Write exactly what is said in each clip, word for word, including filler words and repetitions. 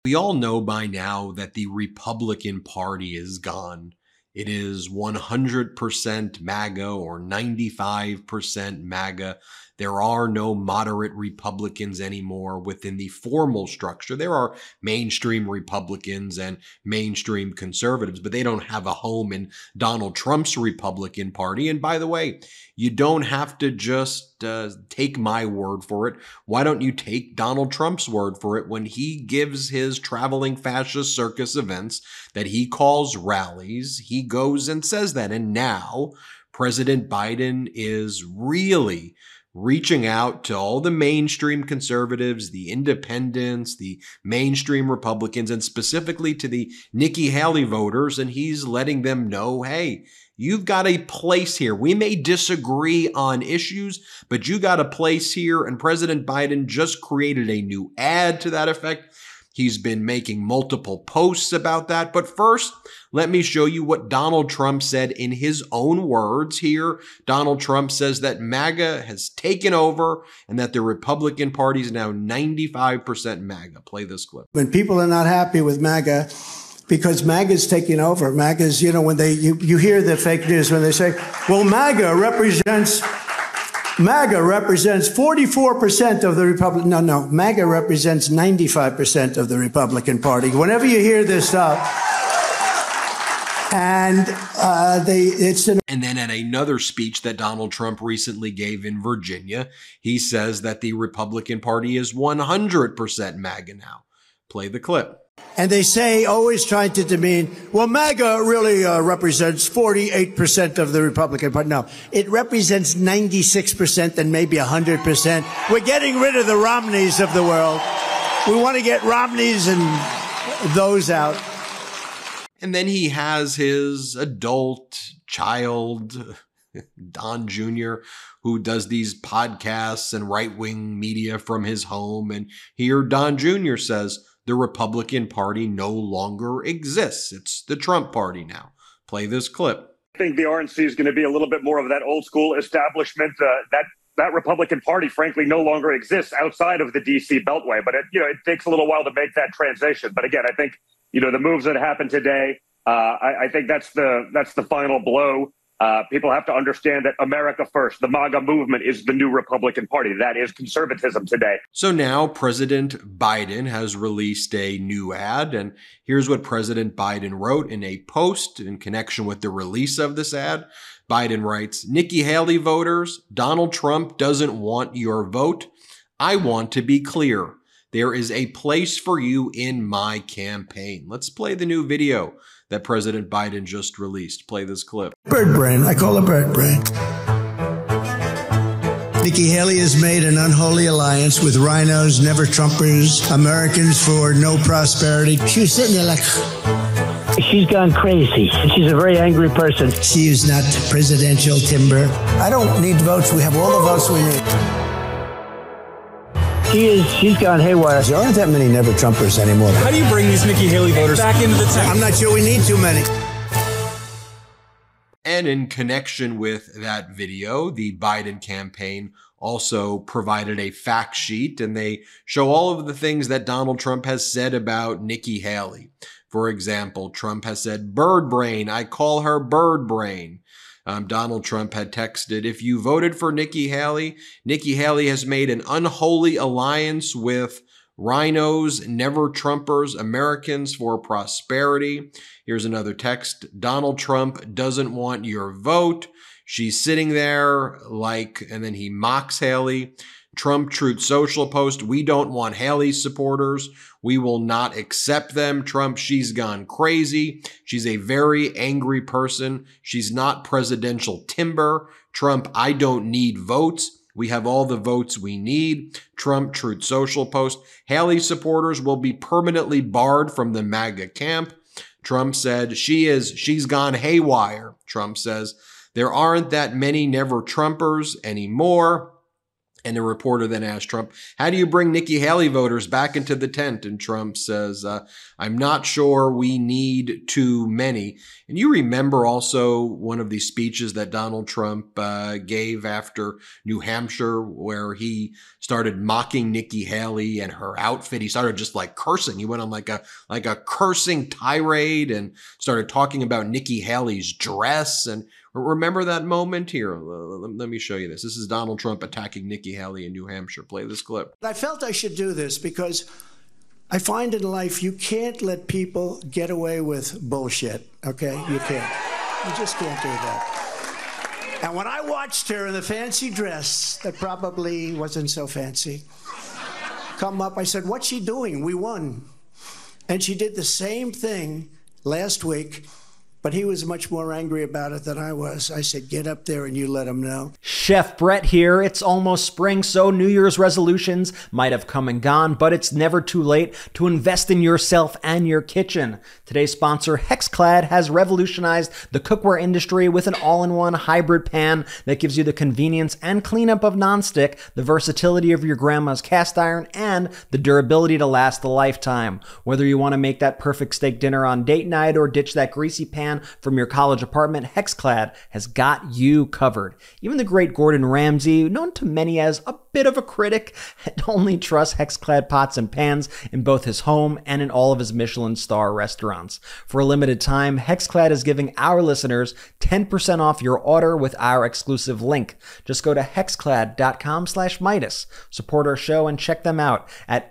We all know by now that the Republican Party is gone. It is one hundred percent MAGA or ninety-five percent MAGA. There are no moderate Republicans anymore within the formal structure. There are mainstream Republicans and mainstream conservatives, but they don't have a home in Donald Trump's Republican Party. And by the way, you don't have to just uh, take my word for it. Why don't you take Donald Trump's word for it when he gives his traveling fascist circus events that he calls rallies? He goes and says that. And now President Biden is really reaching out to all the mainstream conservatives, the independents, the mainstream Republicans, and specifically to the Nikki Haley voters. And he's letting them know, hey, you've got a place here. We may disagree on issues, but you got a place here. And President Biden just created a new ad to that effect. He's been making multiple posts about that. But first, let me show you what Donald Trump said in his own words here. Donald Trump says that MAGA has taken over and that the Republican Party is now ninety-five percent MAGA. Play this clip. When people are not happy with MAGA, because MAGA's taking over, MAGA's, you know, when they, you, you hear the fake news when they say, well, MAGA represents MAGA represents forty-four percent of the Republican. No, no, MAGA represents ninety-five percent of the Republican Party. Whenever you hear this stuff, and uh, they, it's an. And then at another speech that Donald Trump recently gave in Virginia, he says that the Republican Party is one hundred percent MAGA now. Play the clip. And they say, always trying to demean, well, MAGA really uh, represents forty-eight percent of the Republican Party. No, it represents ninety-six percent and maybe one hundred percent. We're getting rid of the Romneys of the world. We want to get Romneys and those out. And then he has his adult child, Don Junior, who does these podcasts and right-wing media from his home. And here Don Junior says, the Republican Party no longer exists. It's the Trump Party now. Play this clip. I think the R N C is going to be a little bit more of that old school establishment. Uh, that that Republican Party, frankly, no longer exists outside of the D C Beltway. But it, you know, it takes a little while to make that transition. But again, I think you know the moves that happened today. Uh, I, I think that's the that's the final blow. Uh, people have to understand that America first, the MAGA movement, is the new Republican Party. That is conservatism today. So now President Biden has released a new ad, and here's what President Biden wrote in a post in connection with the release of this ad. Biden writes, Nikki Haley voters, Donald Trump doesn't want your vote. I want to be clear. There is a place for you in my campaign. Let's play the new video that President Biden just released. Play this clip. Bird brain. I call it bird brain. Nikki Haley has made an unholy alliance with rhinos, never Trumpers, Americans for no prosperity. She was sitting there like... She's gone crazy. She's a very angry person. She is not presidential timber. I don't need votes. We have all the votes we need. She is, she's gone haywire. There aren't that many never Trumpers anymore. How do you bring these Nikki Haley voters back into the tent? I'm not sure we need too many. And in connection with that video, the Biden campaign also provided a fact sheet, and they show all of the things that Donald Trump has said about Nikki Haley. For example, Trump has said, bird brain, I call her bird brain. Um, Donald Trump had texted, if you voted for Nikki Haley, Nikki Haley has made an unholy alliance with rhinos, never Trumpers, Americans for prosperity. Here's another text. Donald Trump doesn't want your vote. She's sitting there like, and then he mocks Haley. Trump Truth Social post, we don't want Haley's supporters. We will not accept them. Trump, she's gone crazy. She's a very angry person. She's not presidential timber. Trump, I don't need votes. We have all the votes we need. Trump Truth Social post, Haley supporters will be permanently barred from the MAGA camp. Trump said, she is, she's gone haywire. Trump says, there aren't that many never Trumpers anymore. And the reporter then asked Trump, how do you bring Nikki Haley voters back into the tent? And Trump says, uh, I'm not sure we need too many. And you remember also one of these speeches that Donald Trump uh, gave after New Hampshire, where he started mocking Nikki Haley and her outfit. He started just like cursing. He went on like a like a cursing tirade and started talking about Nikki Haley's dress. And remember that moment here? Let me show you this. This is Donald Trump attacking Nikki Haley in New Hampshire. Play this clip. I felt I should do this because I find in life you can't let people get away with bullshit, okay? You can't. You just can't do that. And when I watched her in the fancy dress that probably wasn't so fancy come up, I said, what's she doing? We won. And she did the same thing last week. But he was much more angry about it than I was. I said, get up there and you let him know. Chef Brett here. It's almost spring, so New Year's resolutions might have come and gone, but it's never too late to invest in yourself and your kitchen. Today's sponsor, Hexclad, has revolutionized the cookware industry with an all-in-one hybrid pan that gives you the convenience and cleanup of nonstick, the versatility of your grandma's cast iron, and the durability to last a lifetime. Whether you want to make that perfect steak dinner on date night or ditch that greasy pan from your college apartment, Hexclad has got you covered. Even the great Gordon Ramsay, known to many as a bit of a critic, only trusts Hexclad pots and pans in both his home and in all of his Michelin star restaurants. For a limited time, Hexclad is giving our listeners ten percent off your order with our exclusive link. Just go to hexclad.com slash Midas. Support our show and check them out at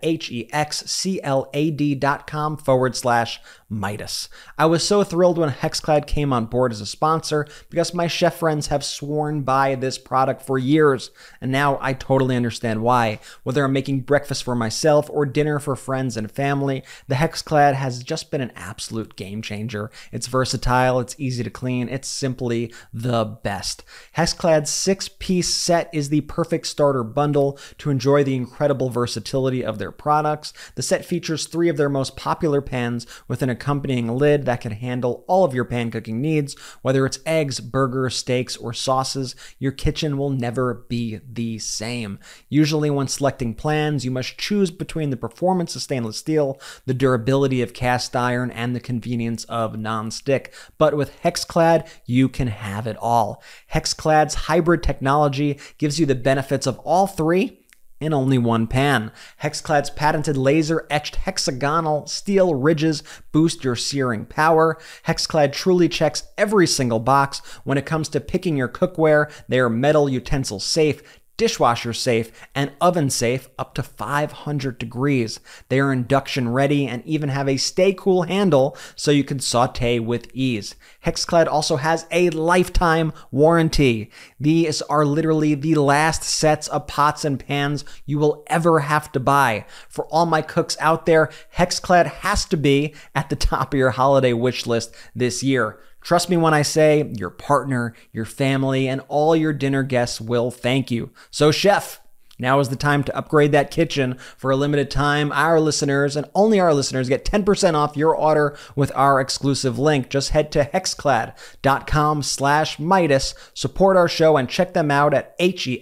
H-E-X-C-L-A-D.com forward slash Midas. I was so thrilled when Hexclad came on board as a sponsor because my chef friends have sworn by this product for years, and now I totally understand why. Whether I'm making breakfast for myself or dinner for friends and family, the Hexclad has just been an absolute game changer. It's versatile, it's easy to clean, it's simply the best. Hexclad's six-piece set is the perfect starter bundle to enjoy the incredible versatility of their products. The set features three of their most popular pans with an accompanying lid that can handle all of your pan cooking needs. Whether it's eggs, burgers, steaks, or sauces, your kitchen will never be the same. Usually when selecting plans, you must choose between the performance of stainless steel, the durability of cast iron, and the convenience of non-stick. But with Hexclad, you can have it all. Hexclad's hybrid technology gives you the benefits of all three in only one pan. Hexclad's patented laser-etched hexagonal steel ridges boost your searing power. Hexclad truly checks every single box when it comes to picking your cookware. They are metal utensil safe, dishwasher safe, and oven safe up to five hundred degrees. They are induction ready and even have a stay cool handle so you can saute with ease. Hexclad also has a lifetime warranty. These are literally the last sets of pots and pans you will ever have to buy. For all my cooks out there, Hexclad has to be at the top of your holiday wish list this year. Trust me when I say your partner, your family, and all your dinner guests will thank you. So, chef, now is the time to upgrade that kitchen. For a limited time, our listeners, and only our listeners, get ten percent off your order with our exclusive link. Just head to hexclad.com slash Midas, support our show, and check them out at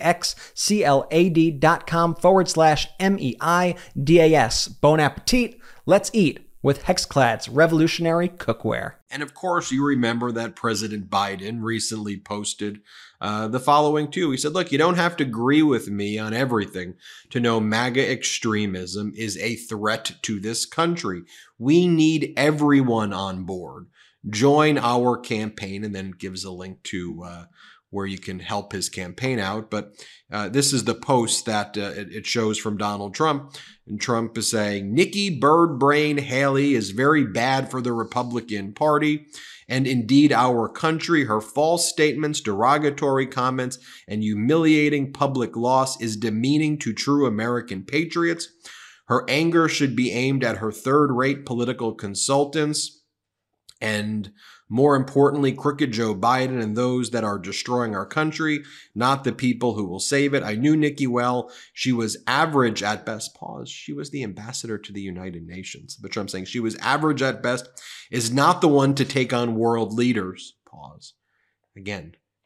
H-E-X-C-L-A-D.com forward slash M-E-I-D-A-S. Bon appetit. Let's eat with Hexclad's revolutionary cookware. And of course, you remember that President Biden recently posted uh, the following too. He said, look, you don't have to agree with me on everything to know MAGA extremism is a threat to this country. We need everyone on board. Join our campaign, and then gives a link to uh, where you can help his campaign out. But uh, this is the post that uh, it, it shows from Donald Trump. And Trump is saying, Nikki Bird Brain Haley is very bad for the Republican Party and indeed our country. Her false statements, derogatory comments, and humiliating public loss is demeaning to true American patriots. Her anger should be aimed at her third-rate political consultants and, more importantly, crooked Joe Biden and those that are destroying our country, not the people who will save it. I knew Nikki well. She was average at best. Pause. She was the ambassador to the United Nations. But Trump's saying she was average at best, is not the one to take on world leaders. Pause. Again,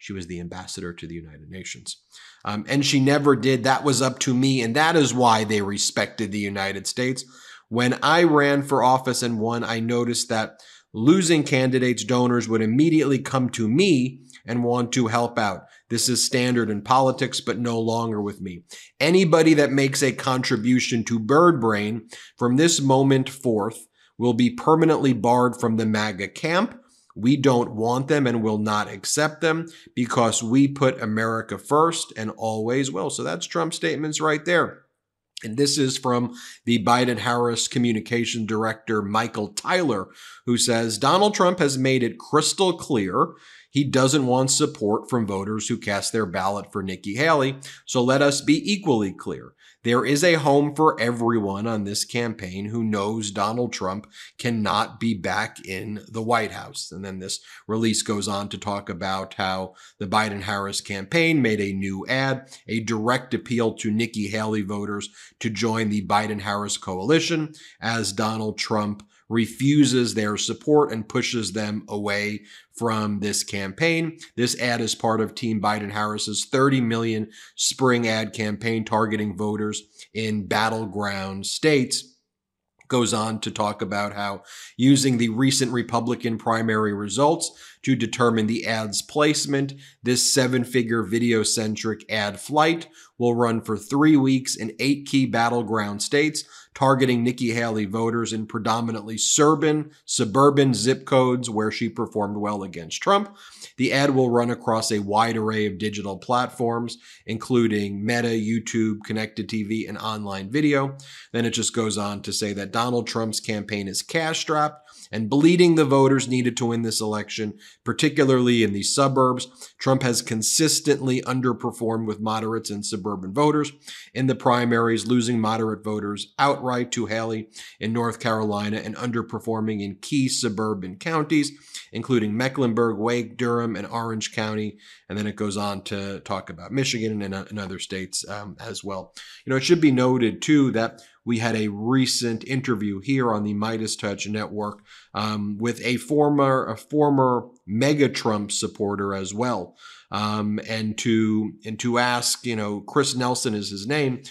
She was the ambassador to the United Nations. Um, and she never did. That was up to me. And that is why they respected the United States. When I ran for office and won, I noticed that losing candidates, donors would immediately come to me and want to help out. This is standard in politics, but no longer with me. Anybody that makes a contribution to Bird Brain from this moment forth will be permanently barred from the MAGA camp. We don't want them and will not accept them because we put America first and always will. So that's Trump's statements right there. And this is from the Biden-Harris communication director, Michael Tyler, who says, Donald Trump has made it crystal clear he doesn't want support from voters who cast their ballot for Nikki Haley. So let us be equally clear. There is a home for everyone on this campaign who knows Donald Trump cannot be back in the White House. And then this release goes on to talk about how the Biden-Harris campaign made a new ad, a direct appeal to Nikki Haley voters to join the Biden-Harris coalition as Donald Trump refuses their support and pushes them away from this campaign. This ad is part of Team Biden-Harris's thirty million spring ad campaign targeting voters in battleground states. Goes on to talk about how using the recent Republican primary results to determine the ad's placement, this seven-figure video-centric ad flight will run for three weeks in eight key battleground states, targeting Nikki Haley voters in predominantly suburban, suburban zip codes where she performed well against Trump. The ad will run across a wide array of digital platforms, including Meta, YouTube, connected T V, and online video. Then it just goes on to say that Donald Trump's campaign is cash-strapped and bleeding the voters needed to win this election, particularly in the suburbs. Trump has consistently underperformed with moderates and suburban voters in the primaries, losing moderate voters outright to Haley in North Carolina and underperforming in key suburban counties, including Mecklenburg, Wake, Durham, and Orange County. And then it goes on to talk about Michigan and, and other states um, as well. You know, it should be noted, too, that we had a recent interview here on the Midas Touch Network um, with a former a former mega Trump supporter as well, um, and to and to ask, you know, Chris Nelson is his name.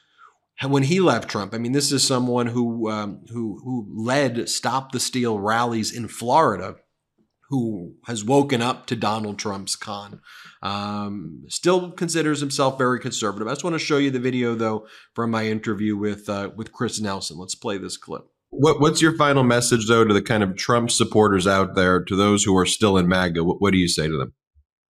When he left Trump, I mean, this is someone who um, who who led Stop the Steal rallies in Florida, who has woken up to Donald Trump's con. Um, still considers himself very conservative. I just want to show you the video, though, from my interview with uh, with Chris Nelson. Let's play this clip. What, what's your final message, though, to the kind of Trump supporters out there, to those who are still in MAGA? What, what do you say to them?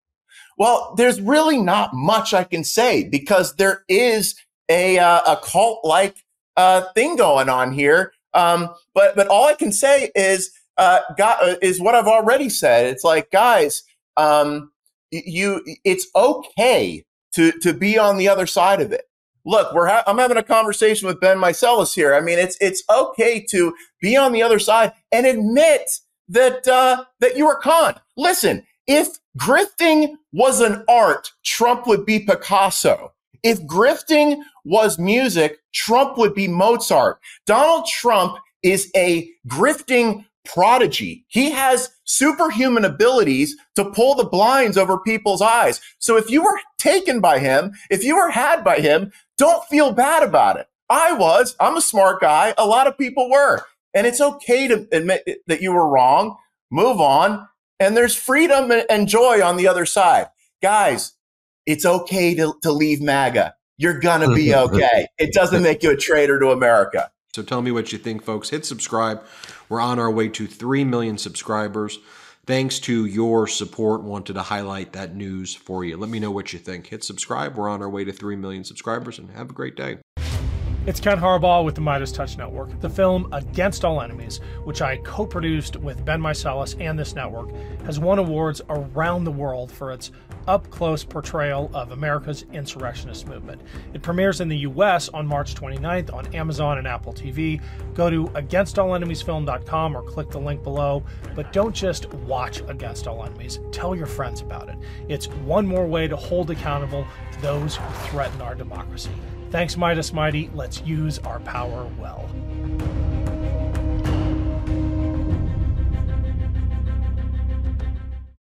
Well, there's really not much I can say because there is a uh, a cult-like uh, thing going on here. Um, but but all I can say is uh, God, is what I've already said. It's like, guys, um, you it's okay to to be on the other side of it. Look, we're ha- I'm having a conversation with Ben Meiselas here. I mean, it's it's okay to be on the other side and admit that uh, that you were conned. Listen, if grifting was an art, Trump would be Picasso. If grifting was music, Trump would be Mozart. Donald Trump is a grifting prodigy. He has superhuman abilities to pull the blinds over people's eyes. So if you were taken by him, if you were had by him, don't feel bad about it. I was. I'm a smart guy. A lot of people were. And it's okay to admit that you were wrong, move on, and there's freedom and joy on the other side. Guys, it's okay to, to leave MAGA. You're going to be okay. It doesn't make you a traitor to America. So tell me what you think, folks. Hit subscribe. We're on our way to three million subscribers. Thanks to your support, wanted to highlight that news for you. Let me know what you think. Hit subscribe. We're on our way to three million subscribers, and have a great day. It's Ken Harbaugh with the Midas Touch Network. The film Against All Enemies, which I co-produced with Ben Meiselas and this network, has won awards around the world for its up-close portrayal of America's insurrectionist movement. It premieres in the U S on March twenty-ninth on Amazon and Apple T V. Go to against all enemies film dot com or click the link below. But don't just watch Against All Enemies. Tell your friends about it. It's one more way to hold accountable those who threaten our democracy. Thanks, Midas Mighty. Let's use our power well.